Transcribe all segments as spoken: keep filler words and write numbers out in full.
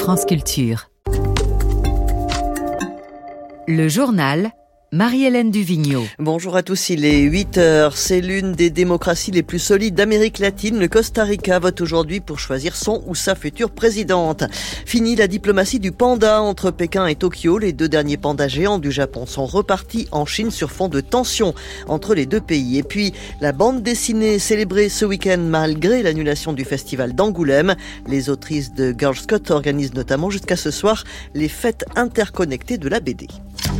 France Culture. Le journal, Marie-Hélène Duvigneau. Bonjour à tous, il est huit heures. C'est l'une des démocraties les plus solides d'Amérique latine. Le Costa Rica vote aujourd'hui pour choisir son ou sa future présidente. Fini la diplomatie du panda entre Pékin et Tokyo. Les deux derniers pandas géants du Japon sont repartis en Chine sur fond de tensions entre les deux pays. Et puis, la bande dessinée célébrée ce week-end malgré l'annulation du festival d'Angoulême. Les autrices de Girl Scout organisent notamment jusqu'à ce soir les fêtes interconnectées de la B D.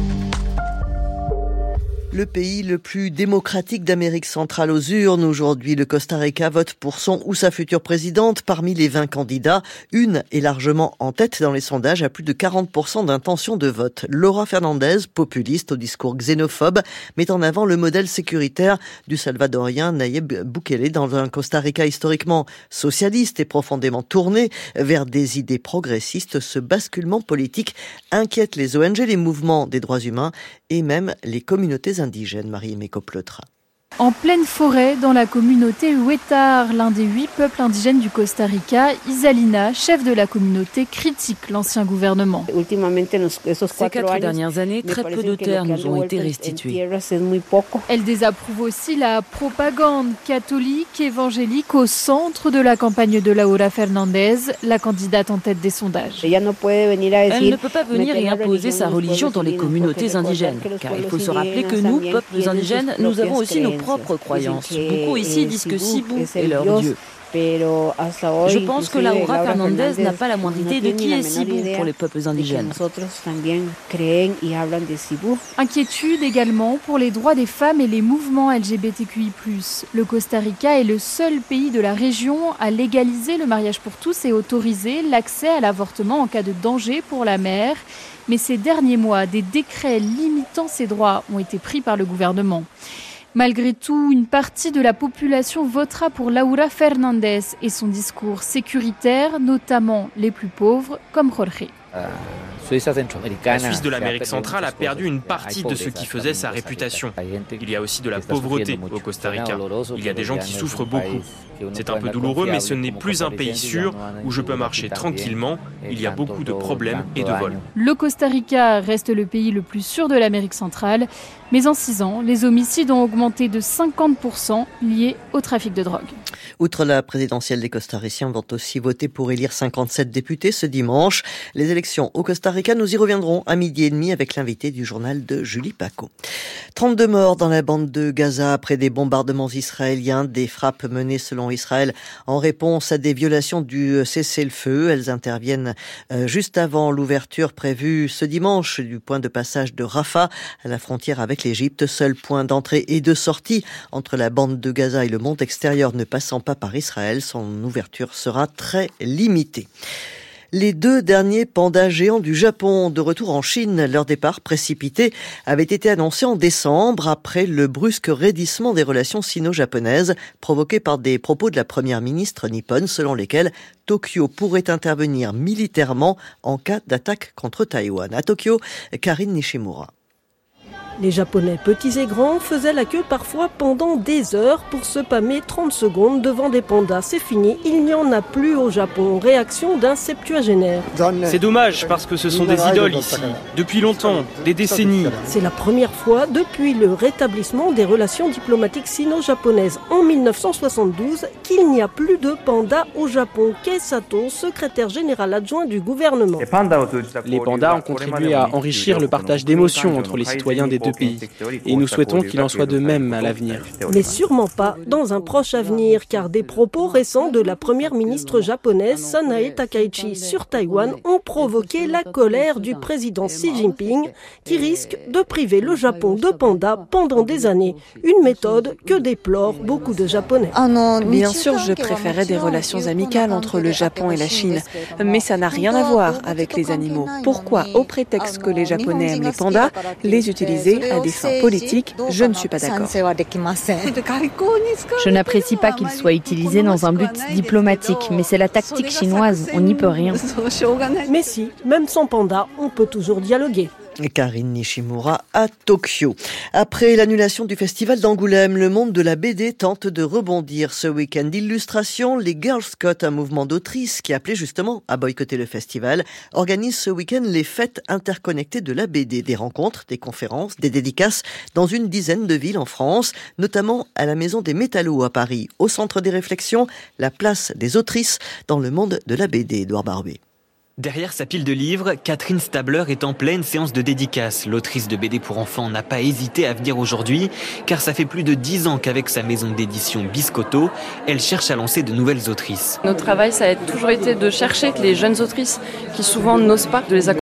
Le pays le plus démocratique d'Amérique centrale aux urnes. Aujourd'hui, le Costa Rica vote pour son ou sa future présidente. Parmi les vingt candidats, une est largement en tête dans les sondages à plus de quarante pour cent d'intention de vote. Laura Fernandez, populiste au discours xénophobe, met en avant le modèle sécuritaire du salvadorien Nayib Bukele dans un Costa Rica historiquement socialiste et profondément tourné vers des idées progressistes. Ce basculement politique inquiète les O N G, les mouvements des droits humains et même les communautés indigènes. Marie-Aimée Copleutre. En pleine forêt, dans la communauté Huetar, l'un des huit peuples indigènes du Costa Rica, Isalina, chef de la communauté, critique l'ancien gouvernement. Ces quatre dernières années, très peu de terres nous ont été restituées. Elle désapprouve aussi la propagande catholique évangélique au centre de la campagne de Laura Fernandez, la candidate en tête des sondages. Elle ne peut pas venir et imposer sa religion dans les communautés indigènes, car il faut se rappeler que nous, peuples indigènes, nous avons aussi nos propres croyances. Beaucoup ici disent que Sibou est leur Dieu. Je pense que Laura Fernandez n'a pas la moindre idée de qui est Sibou pour les peuples indigènes. Inquiétude également pour les droits des femmes et les mouvements L G B T Q I plus. Le Costa Rica est le seul pays de la région à légaliser le mariage pour tous et autoriser l'accès à l'avortement en cas de danger pour la mère. Mais ces derniers mois, des décrets limitant ces droits ont été pris par le gouvernement. Malgré tout, une partie de la population votera pour Laura Fernandez et son discours sécuritaire, notamment les plus pauvres, comme Jorge. La Suisse de l'Amérique centrale a perdu une partie de ce qui faisait sa réputation. Il y a aussi de la pauvreté au Costa Rica. Il y a des gens qui souffrent beaucoup. C'est un peu douloureux, mais ce n'est plus un pays sûr où je peux marcher tranquillement. Il y a beaucoup de problèmes et de vols. Le Costa Rica reste le pays le plus sûr de l'Amérique centrale, mais en six ans, les homicides ont augmenté de cinquante pour cent liés au trafic de drogue. Outre la présidentielle, les costariciens vont aussi voter pour élire cinquante-sept députés ce dimanche. Les élections au Costa Rica, nous y reviendrons à midi et demi avec l'invité du journal de Julie Paco. trente-deux morts dans la bande de Gaza après des bombardements israéliens, des frappes menées selon Israël en réponse à des violations du cessez-le-feu. Elles interviennent juste avant l'ouverture prévue ce dimanche du point de passage de Rafah à la frontière avec l'Égypte. Seul point d'entrée et de sortie entre la bande de Gaza et le monde extérieur ne passant pas par Israël. Son ouverture sera très limitée. Les deux derniers pandas géants du Japon de retour en Chine, leur départ précipité avait été annoncé en décembre après le brusque raidissement des relations sino-japonaises provoqué par des propos de la première ministre nippone selon lesquels Tokyo pourrait intervenir militairement en cas d'attaque contre Taïwan. À Tokyo, Karine Nishimura. Les Japonais petits et grands faisaient la queue parfois pendant des heures pour se pâmer trente secondes devant des pandas. C'est fini, il n'y en a plus au Japon. Réaction d'un septuagénaire. C'est dommage parce que ce sont des idoles ici, depuis longtemps, des décennies. C'est la première fois depuis le rétablissement des relations diplomatiques sino-japonaises en mille neuf cent soixante-douze qu'il n'y a plus de pandas au Japon. Kei Sato, secrétaire général adjoint du gouvernement. Les pandas ont contribué à enrichir le partage d'émotions entre les citoyens des deux pays. Et nous souhaitons qu'il en soit de même à l'avenir. Mais sûrement pas dans un proche avenir, car des propos récents de la première ministre japonaise Sanae Takaichi sur Taïwan ont provoqué la colère du président Xi Jinping, qui risque de priver le Japon de pandas pendant des années. Une méthode que déplorent beaucoup de Japonais. Bien sûr, je préférais des relations amicales entre le Japon et la Chine, mais ça n'a rien à voir avec les animaux. Pourquoi, au prétexte que les Japonais aiment les pandas, les utiliser à des fins politiques, je ne suis pas d'accord. Je n'apprécie pas qu'il soit utilisé dans un but diplomatique, mais c'est la tactique chinoise, on n'y peut rien. Mais si, même sans panda, on peut toujours dialoguer. Karine Nishimura à Tokyo. Après l'annulation du festival d'Angoulême, le monde de la B D tente de rebondir. Ce week-end d'illustration, les Girl Scouts, un mouvement d'autrices qui appelait justement à boycotter le festival, organisent ce week-end les fêtes interconnectées de la B D. Des rencontres, des conférences, des dédicaces dans une dizaine de villes en France, notamment à la Maison des Métallos à Paris. Au centre des réflexions, la place des autrices dans le monde de la B D. Édouard Barbet. Derrière sa pile de livres, Catherine Stabler est en pleine séance de dédicace. L'autrice de B D pour enfants n'a pas hésité à venir aujourd'hui, car ça fait plus de dix ans qu'avec sa maison d'édition Biscotto, elle cherche à lancer de nouvelles autrices. Notre travail, ça a toujours été de chercher les jeunes autrices qui souvent n'osent pas, de les accompagner.